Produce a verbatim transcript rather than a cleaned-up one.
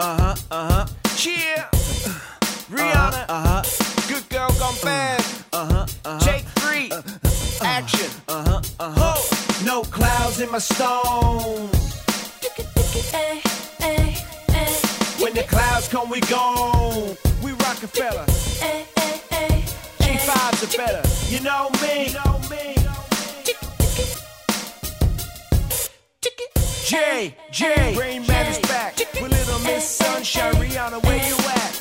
Uh-huh, uh-huh. Cheer. Rihanna. Uh-huh, Good girl gone bad. uh-huh, uh-huh. Take three. Action. Uh-huh, uh-huh. Ho. No clouds in my stone. When the clouds come, we gone. We Rockefeller. G fives are better. You know me. You know me. J, J, Rain Man is back. With Little Miss Sunshine, Rihanna, where you at?